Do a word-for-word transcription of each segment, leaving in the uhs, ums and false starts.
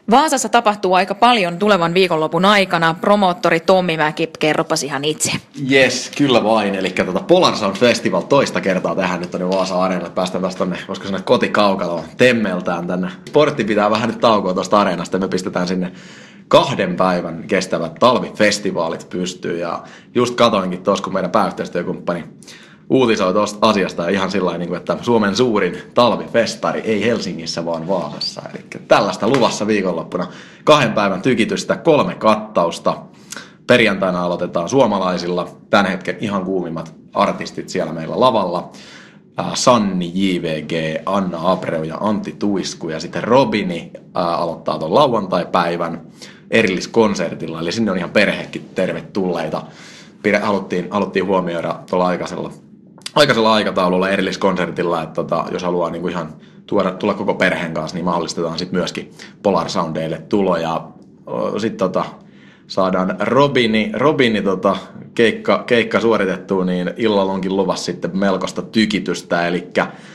Vaasassa tapahtuu aika paljon tulevan viikonlopun aikana. Promoottori Tommi Mäki, kerropas ihan itse. Jes, kyllä vain. Eli tuota Polar Sound Festival toista kertaa tähän nyt tuonne Vaasa-areenalle. Päästään taas tonne, voisiko sanoa kotikaukaloon, temmeltään tänne. Sportti pitää vähän nyt taukoa tuosta areenasta. Me pistetään sinne kahden päivän kestävät talvifestivaalit pystyyn. Ja just katoinkin tuossa, kun meidän pääyhteistyökumppani uutisoi tuosta asiasta ihan sillä niin että Suomen suurin talvifestari ei Helsingissä, vaan Vaasassa. Eli tällaista luvassa viikonloppuna. Kahden päivän tykitystä, kolme kattausta. Perjantaina aloitetaan suomalaisilla. Tämän hetken ihan kuumimmat artistit siellä meillä lavalla. Sanni, J V G, Anna Abreu ja Antti Tuisku. Ja sitten Robini aloittaa tuon lauantai-päivän erilliskonsertilla. Eli sinne on ihan perhekin tervetulleita. Haluttiin, haluttiin huomioida tuolla aikaisella, aikaisella aikataululla erilliskonsertilla, että tota, jos haluaa niinku ihan tuoda, tulla koko perheen kanssa, niin mahdollistetaan sitten myöskin Polar Soundeille tulo. Ja sitten tota, saadaan Robini, Robini tota, keikka, keikka suoritettua, niin illalla onkin luvassa sitten melkoista tykitystä. Eli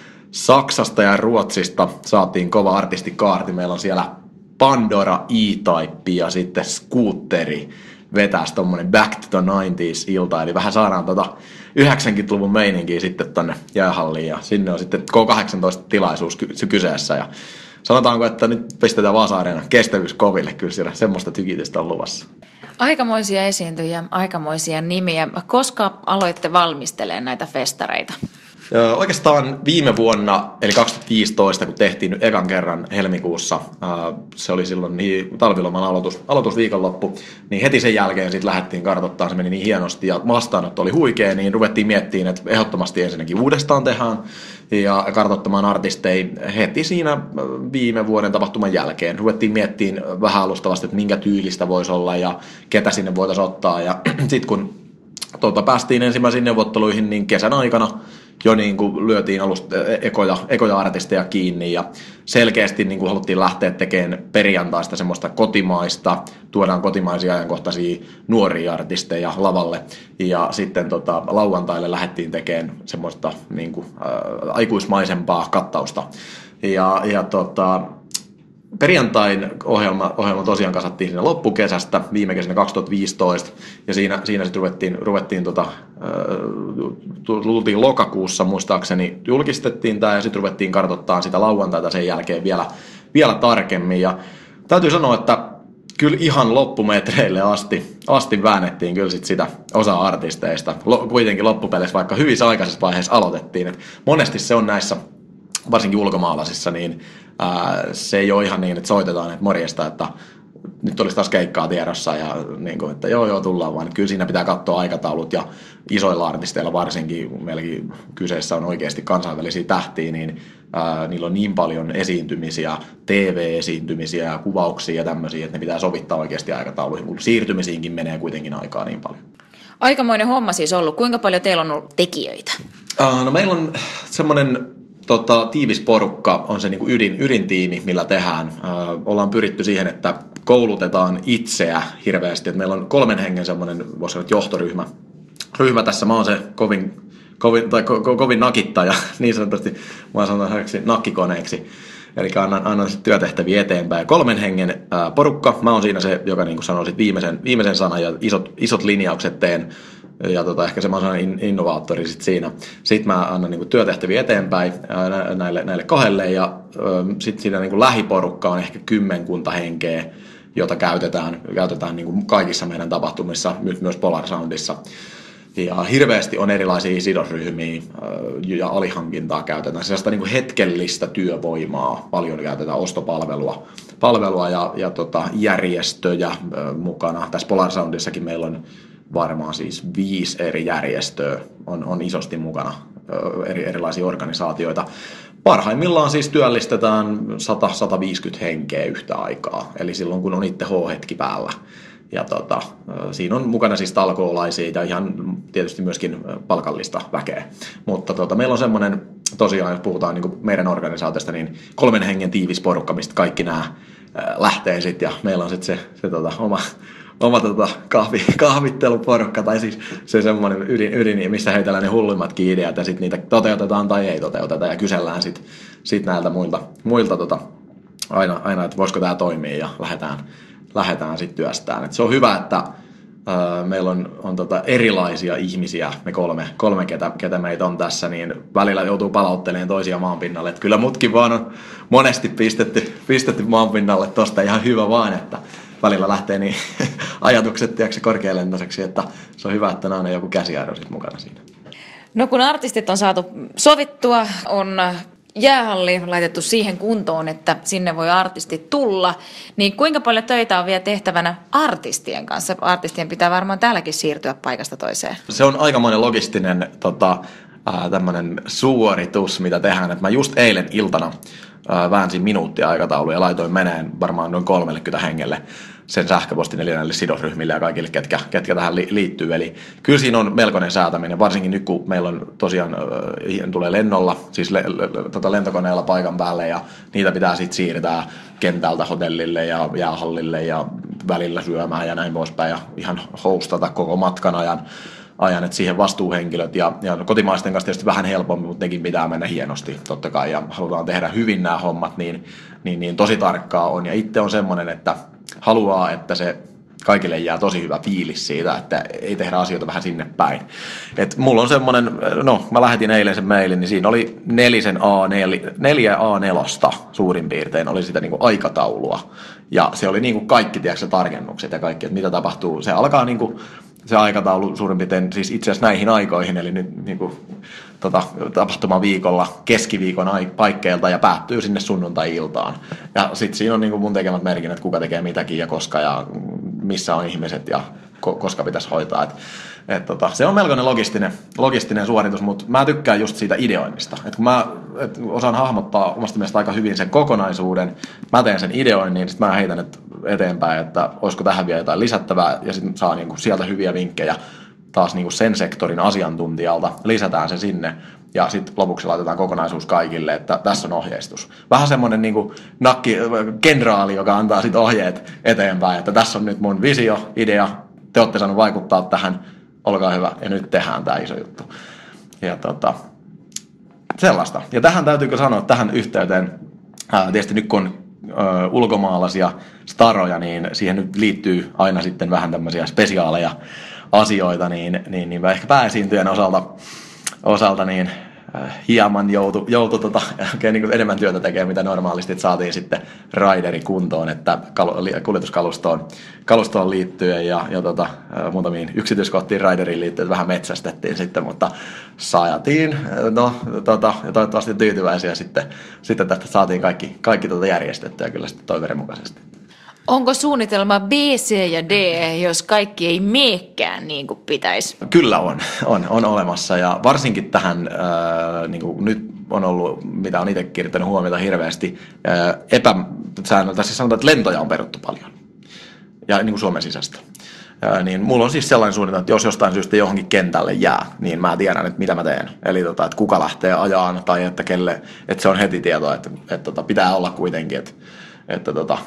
Saksasta ja Ruotsista saatiin kova artistikaarti. Meillä on siellä Pandora, E-Type ja sitten Scooteri vetäisi tommonen Back to the nineties-ilta, eli vähän saadaan tota yhdeksänkymmentäluvun meininkiä sitten tonne jäähalliin, ja sinne on sitten K kahdeksantoista-tilaisuus ky- kyseessä, ja sanotaanko, että nyt pistetään Vaasa-areenan kestävyys koville, kyllä siellä semmoista tykitystä on luvassa. Aikamoisia esiintyjiä, aikamoisia nimiä. Koska aloitte valmistelemaan näitä festareita? Oikeastaan viime vuonna, eli kaksituhattaviisitoista, kun tehtiin ekan kerran helmikuussa, se oli silloin niin talviloman aloitus, aloitusviikonloppu, niin heti sen jälkeen sitten lähdettiin kartoittamaan, se meni niin hienosti ja vastaanotto oli huikea, niin ruvettiin miettimään, että ehdottomasti ensinnäkin uudestaan tehdään ja kartoittamaan artisteja heti siinä viime vuoden tapahtuman jälkeen. Ruvettiin miettimään vähän alustavasti, että minkä tyylistä voisi olla ja ketä sinne voitaisiin ottaa, ja sitten kun tuota, päästiin ensimmäisiin neuvotteluihin, niin kesän aikana jo niin kuin lyötiin alusta ekoja, ekoja artisteja kiinni ja selkeästi niin kuin haluttiin lähteä tekemään perjantaista semmoista kotimaista, tuodaan kotimaisia ajankohtaisia nuoria artisteja lavalle ja sitten tota, lauantaille lähdettiin tekemään semmoista niin kuin, ä, aikuismaisempaa kattausta ja, ja tota, perjantain ohjelma, ohjelma tosiaan kasattiin siinä loppukesästä, viime kesänä kaksituhattaviisitoista, ja siinä, siinä sitten ruvettiin, ruvettiin tota, tultiin lokakuussa muistaakseni, julkistettiin tämä, ja sitten ruvettiin kartoittamaan sitä lauantaita sen jälkeen vielä, vielä tarkemmin, ja täytyy sanoa, että kyllä ihan loppumetreille asti, asti väännettiin kyllä sit sitä osa artisteista, kuitenkin loppupeleissä, vaikka hyvissä aikaisessa vaiheessa aloitettiin, että monesti se on näissä, varsinkin ulkomaalaisissa, niin ää, se ei ole ihan niin, että soitetaan, että morjesta, että nyt olisi taas keikkaa tiedossa ja niin kuin, että joo joo tullaan vaan. Kyllä siinä pitää katsoa aikataulut ja isoilla artisteilla varsinkin, meilläkin kyseessä on oikeasti kansainvälisiä tähtiä, niin ää, niillä on niin paljon esiintymisiä, T V-esiintymisiä ja kuvauksia ja tämmöisiä, että ne pitää sovittaa oikeasti aikatauluihin, kun siirtymisiinkin menee kuitenkin aikaa niin paljon. Aikamoinen homma siis ollut. Kuinka paljon teillä on ollut tekijöitä? Uh, no meillä on semmoinen Tota, tiivis porukka on se niin kuin ydin, ydintiimi, millä tehdään. Ö, ollaan pyritty siihen, että koulutetaan itseä hirveästi. Et meillä on kolmen hengen semmoinen, voisi sanoa, johtoryhmä. Ryhmä tässä, mä oon se kovin, kovin, tai ko, ko, kovin nakittaja, niin sanotusti mä sanon nakkikoneeksi. Eli annan, annan työtehtäviä eteenpäin. Kolmen hengen ää, porukka. Mä oon siinä se, joka niin kuin sanoo sit viimeisen, viimeisen sanan ja isot, isot linjaukset teen. Ja tota, ehkä se mä oon innovaattori sit siinä. Sitten mä annan niinku työtehtäviä eteenpäin ää, näille, näille kahdelle ja sitten siinä niinku lähiporukka on ehkä kymmenkunta henkeä, jota käytetään, käytetään niinku kaikissa meidän tapahtumissa, nyt myös Polar Soundissa. Ja hirveästi on erilaisia sidosryhmiä ää, ja alihankintaa käytetään. Sellaista niinku hetkellistä työvoimaa, paljon käytetään ostopalvelua palvelua ja, ja tota, järjestöjä ää, mukana. Tässä Polar Soundissakin meillä on varmaan siis viisi eri järjestöä on, on isosti mukana, eri, erilaisia organisaatioita. Parhaimmillaan siis työllistetään sata sataviisikymmentä henkeä yhtä aikaa, eli silloin kun on itse H-hetki päällä. Ja tota, siinä on mukana siis talkoolaisia ja ihan tietysti myöskin palkallista väkeä. Mutta tota, meillä on semmoinen, tosiaan jos puhutaan niin kuin meidän organisaatiosta, niin kolmen hengen tiivis porukka, mistä kaikki nämä lähtee sitten. Ja meillä on sitten se, se tota, oma... oma tota, kahvi, kahvitteluporukka, tai siis se semmoinen ydin, ydin missä heitellään ne hulluimmatkin ideat, ja sitten niitä toteutetaan tai ei toteuteta, ja kysellään sitten sit näiltä muilta, muilta tota, aina, aina että voisiko tämä toimia ja lähdetään, lähdetään sitten työstään. Et se on hyvä, että ää, meillä on, on tota erilaisia ihmisiä, me kolme, kolme ketä, ketä meitä on tässä, niin välillä joutuu palauttelemaan toisia maanpinnalle. Et kyllä mutkin vaan on monesti pistetty, pistetty maanpinnalle tosta ihan hyvä vaan, että välillä lähtee niin ajatukset tiedätkö, korkealentoiseksi, että se on hyvä, että on joku käsiairo sit mukana siinä. No kun artistit on saatu sovittua, on jäähalli laitettu siihen kuntoon, että sinne voi artistit tulla, niin kuinka paljon töitä on vielä tehtävänä artistien kanssa? Artistien pitää varmaan täälläkin siirtyä paikasta toiseen. Se on aikamoinen logistinen tota, äh, tämmöinen suoritus, mitä tehdään. Et mä just eilen iltana äh, väänsin minuuttia aikataulu ja laitoin meneen varmaan noin kolmekymmentä hengelle sen sähköpostin eli näille sidosryhmille ja kaikille, ketkä, ketkä tähän li- liittyy. Eli kyllä siinä on melkoinen säätäminen, varsinkin nyt kun meillä on tosiaan äh, tulee lennolla, siis le- le- tota lentokoneella paikan päälle ja niitä pitää sitten siirtää kentältä hotellille ja jäähallille ja välillä syömään ja näin poispäin ja ihan hostata koko matkan ajan. ajan, että siihen vastuuhenkilöt ja, ja kotimaisten kanssa tietysti vähän helpommin, mutta nekin pitää mennä hienosti totta kai ja halutaan tehdä hyvin nämä hommat, niin, niin, niin tosi tarkkaa on ja itse on semmoinen, että haluaa, että se kaikille jää tosi hyvä fiilis siitä, että ei tehdä asioita vähän sinne päin. Et mulla on semmoinen, no mä lähetin eilen sen mailin, niin siinä oli nelisen A neljä, neljä A neljä suurin piirtein, oli sitä niinku aikataulua. Ja se oli niinku kaikki, tiedätkö, tarkennukset ja kaikki, että mitä tapahtuu. Se alkaa niinku se aikataulu suurin piirtein siis itse asiassa näihin aikoihin, eli nyt niinku, tota, tapahtumaviikolla keskiviikon paikkeilta ja päättyy sinne sunnuntai-iltaan. Ja sitten siinä on niinku mun tekemät merkinnät, kuka tekee mitäkin ja koska ja missä on ihmiset ja ko- koska pitäisi hoitaa. Et, et tota, se on melkoinen logistinen, logistinen suoritus, mutta mä tykkään just siitä ideoinnista. Et kun mä et osaan hahmottaa omasta mielestä aika hyvin sen kokonaisuuden, mä teen sen ideoinnin, niin sitten mä heitän et eteenpäin, että olisiko tähän vielä jotain lisättävää ja sitten saa niinku sieltä hyviä vinkkejä taas niinku sen sektorin asiantuntijalta, lisätään se sinne ja sitten lopuksi laitetaan kokonaisuus kaikille, että tässä on ohjeistus. Vähän semmoinen niinku nakki, kenraali, joka antaa sitten ohjeet eteenpäin, että tässä on nyt mun visio, idea, te olette saanut vaikuttaa tähän, olkaa hyvä ja nyt tehdään tämä iso juttu. Ja tota, sellaista. Ja tähän täytyykö sanoa, että tähän yhteyteen, ää, tietysti nyt kun on ää, ulkomaalaisia staroja, niin siihen nyt liittyy aina sitten vähän tämmöisiä spesiaaleja asioita, niin, niin, niin ehkä pääesiintyjen osalta, osalta niin äh, hieman joutu, joutu tota, okay, niin enemmän työtä tekemään, mitä normaalisti, että saatiin sitten raideri kuntoon, että kal- kuljetuskalustoon kalustoon liittyen ja, ja tota, äh, muutamiin yksityiskohtiin raideriin liittyen vähän metsästettiin sitten, mutta saatiin, no tota, ja toivottavasti tyytyväisiä sitten, sitten tästä saatiin kaikki, kaikki tota järjestettyä kyllä sitten toiveiden mukaisesti. Onko suunnitelma B, C ja D, jos kaikki ei meekään niin kuin pitäisi? Kyllä on, on, on olemassa ja varsinkin tähän, ää, niin kuin nyt on ollut, mitä on itse kiinnittänyt huomiota hirveästi, ää, epäsäännöltä, siis sanotaan, että lentoja on peruttu paljon ja niin kuin Suomen sisäistä. Ää, niin mulla on siis sellainen suunnitelma, että jos jostain syystä johonkin kentälle jää, niin mä tiedän, että mitä mä teen. Eli tota, että kuka lähtee ajaan tai että, kelle, että se on heti tietoa, että, että tota, pitää olla kuitenkin, että että tota,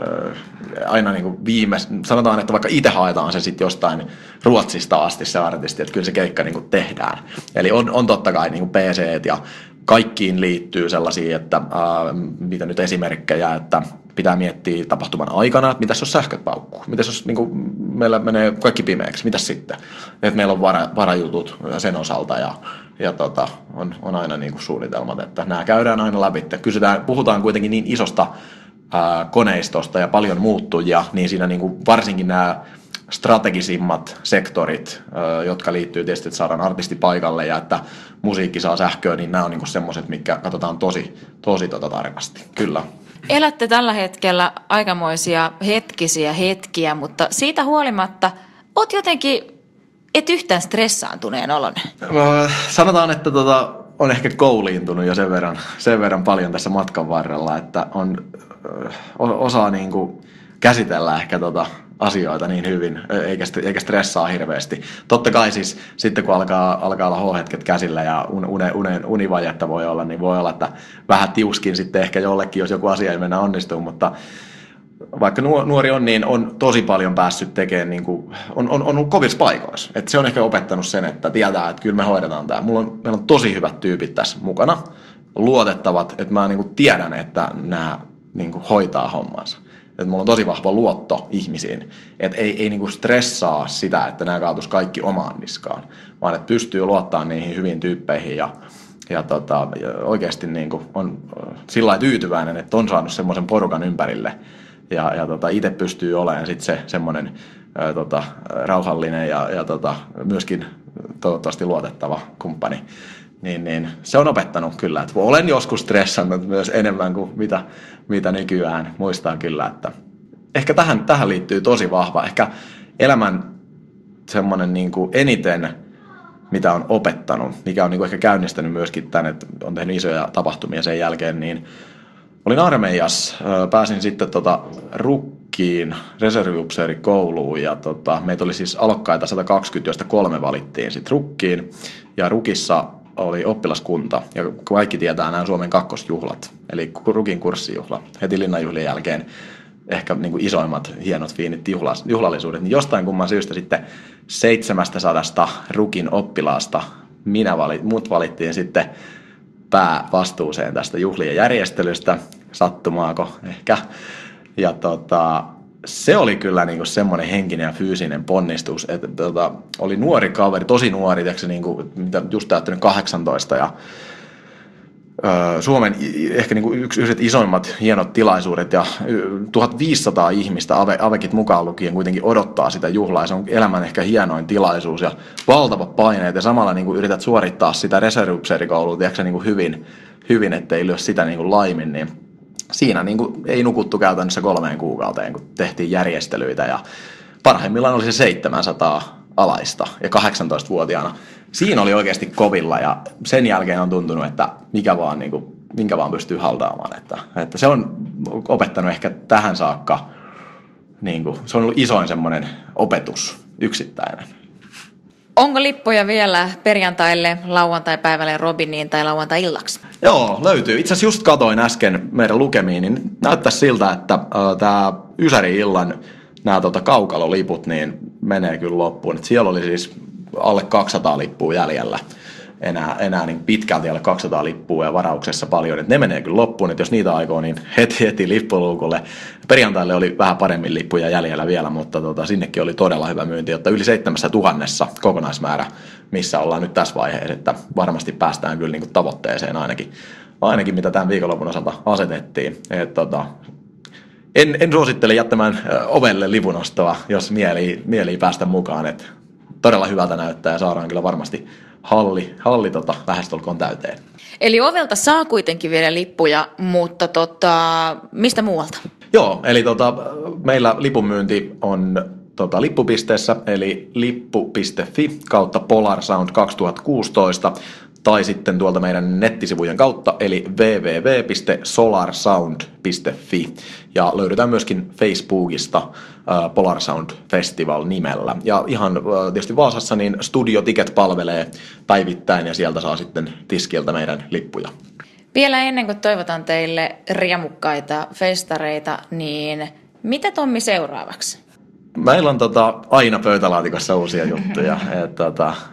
aina niin kuin viime, sanotaan, että vaikka itse haetaan se sitten jostain Ruotsista asti se artisti, että kyllä se keikka niin kuin tehdään. Eli on, on totta kai niin kuin P C ja kaikkiin liittyy sellaisia, että ää, mitä nyt esimerkkejä, että pitää miettiä tapahtuman aikana, että mitäs jos sähköt paukkuu, mitäs jos niin kuin, meillä menee kaikki pimeäksi, mitäs sitten, että meillä on vara, varajutut sen osalta ja, ja tota, on, on aina niin kuin suunnitelmat, että nämä käydään aina läpi, kysytään, puhutaan kuitenkin niin isosta koneistosta ja paljon muuttujia, niin siinä niin kuin varsinkin nämä strategisimmat sektorit, jotka liittyy tietysti, että saadaan artisti paikalle ja että musiikki saa sähköä, niin nämä on niin kuin semmoiset, mitkä katsotaan tosi, tosi tota tarkasti. Kyllä. Elätte tällä hetkellä aikamoisia hetkisiä hetkiä, mutta siitä huolimatta oot jotenkin et yhtään stressaantuneen oloinen. Sanotaan, että tota, on ehkä kouliintunut jo sen verran, sen verran paljon tässä matkan varrella, että on, osaa niin kuin käsitellä ehkä tota asioita niin hyvin, eikä, eikä stressaa hirveästi. Totta kai siis sitten kun alkaa, alkaa olla H-hetket käsillä ja une, une, univajetta voi olla, niin voi olla, että vähän tiuskin sitten ehkä jollekin, jos joku asia ei mennä onnistuu, mutta vaikka nuori on, niin on tosi paljon päässyt tekemään, niin kuin, on, on, on ollut kovissa paikoissa. Et se on ehkä opettanut sen, että tietää, että kyllä me hoidetaan tämä. Mulla on, meillä on tosi hyvät tyypit tässä mukana, luotettavat, että mä niin kuin tiedän, että nämä niin kuin hoitaa hommansa. Että mulla on tosi vahva luotto ihmisiin, että ei, ei niin kuin stressaa sitä, että nämä kaatus kaikki omaan niskaan, vaan että pystyy luottamaan niihin hyviin tyyppeihin ja, ja, tota, ja oikeasti niin kuin on sillä lailla tyytyväinen, että on saanut semmoisen porukan ympärille ja, ja tota, itse pystyy olemaan sitten se semmoinen ää, tota, rauhallinen ja, ja tota, myöskin toivottavasti luotettava kumppani. Niin, niin se on opettanut kyllä, että olen joskus stressannut myös enemmän kuin mitä, mitä nykyään. Muistan kyllä, että ehkä tähän, tähän liittyy tosi vahva. Ehkä elämän semmoinen niin kuin eniten, mitä on opettanut, mikä on niin kuin ehkä käynnistänyt myöskin tämän, että on tehnyt isoja tapahtumia sen jälkeen, niin olin armeijassa. Pääsin sitten tota Rukkiin, reserviupseerikouluun ja tota, meitä oli siis alokkaita sata kaksikymmentä, joista kolme valittiin sitten Rukkiin. Ja Rukissa oli oppilaskunta, ja kaikki tietää nämä Suomen kakkosjuhlat, eli Rukin kurssijuhla, heti linnanjuhlien jälkeen ehkä niin kuin isoimmat, hienot, fiinit juhlas, juhlallisuudet, niin jostain kumman syystä sitten seitsemästäsadasta Rukin oppilaasta minä valit, mut valittiin sitten päävastuuseen tästä juhlien järjestelystä, sattumaako ehkä, ja tota, se oli kyllä niinku semmoinen henkinen ja fyysinen ponnistus, että tota, oli nuori kaveri, tosi nuori, tiiäksä, niinku, just täyttänyt kahdeksantoista ja ö, Suomen ehkä niinku yksi yhdet isoimmat hienot tilaisuudet ja tuhatviisisataa ihmistä, ave, avekit mukaan lukien, kuitenkin odottaa sitä juhlaa ja se on elämän ehkä hienoin tilaisuus ja valtavat paineet ja samalla niinku yrität suorittaa sitä reserviupseerikoulua, tiiäksä, niinku hyvin, hyvin, ettei lyö sitä niinku laimin, niin siinä niin kuin ei nukuttu käytännössä kolmeen kuukauteen, kun tehtiin järjestelyitä ja parhaimmillaan oli se seitsemänsataa alaista ja kahdeksantoistavuotiaana. Siinä oli oikeasti kovilla ja sen jälkeen on tuntunut, että mikä vaan, niin kuin, minkä vaan pystyy haldaamaan. Että, että se on opettanut ehkä tähän saakka, niin kuin, se on ollut isoin semmoinen opetus yksittäinen. Onko lippuja vielä perjantaille, lauantai-päivälle Robiniin tai lauantai-illaksi? Joo, löytyy. Itse asiassa just katoin äsken meidän lukemiin, niin näyttäisi siltä, että äh, tämä Ysäri-illan nämä tota, kaukaloliput niin menee kyllä loppuun. Et siellä oli siis alle kaksisataa lippua jäljellä. Enää, enää niin pitkälti alle kaksisataa lippua ja varauksessa paljon. Et ne menee kyllä loppuun, että jos niitä aikoo, niin heti heti lippuluukulle. Perjantaille oli vähän paremmin lippuja jäljellä vielä, mutta tota, sinnekin oli todella hyvä myynti, jotta yli seitsemässä tuhannessa kokonaismäärä, missä ollaan nyt tässä vaiheessa, että varmasti päästään kyllä niin kuin tavoitteeseen ainakin, ainakin, mitä tämän viikonlopun osalta asetettiin. Et, tota, en, en suosittele jättämään ovelle lipunostoa, jos mieli, mieli päästä mukaan. Et todella hyvältä näyttää ja saadaan kyllä varmasti halli, halli tota, lähestulkoon täyteen. Eli ovelta saa kuitenkin vielä lippuja, mutta tota, mistä muualta? Joo, eli tota, meillä lipunmyynti on tota, lippupisteessä, eli lippu piste fi kautta Polarsound kaksituhattakuusitoista, tai sitten tuolta meidän nettisivujen kautta, eli double-u double-u double-u piste solarsound piste fi. Ja löydetään myöskin Facebookista äh, Polarsound Festival nimellä. Ja ihan äh, tietysti Vaasassa niin Studio Ticket palvelee päivittäin, ja sieltä saa sitten tiskiltä meidän lippuja. Vielä ennen kuin toivotan teille riemukkaita festareita, niin mitä Tommi seuraavaksi? Meillä on tota, aina pöytälaatikossa uusia juttuja. Et, tota, äh,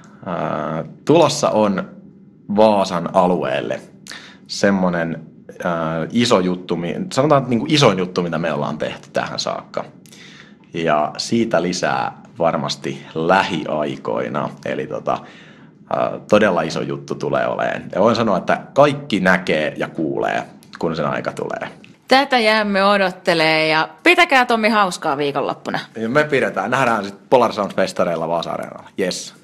tulossa on Vaasan alueelle semmoinen äh, iso juttu, sanotaan niin kuin isoin juttu, mitä me ollaan tehty tähän saakka. Ja siitä lisää varmasti lähiaikoina. Eli tota, äh, todella iso juttu tulee olemaan. Ja voin sanoa, että kaikki näkee ja kuulee, kun sen aika tulee. Tätä jäämme odottelee ja pitäkää Tommi hauskaa viikonloppuna. Me pidetään. Nähdään sitten Polarsound-festareilla Vaasa-areenalla. Yes.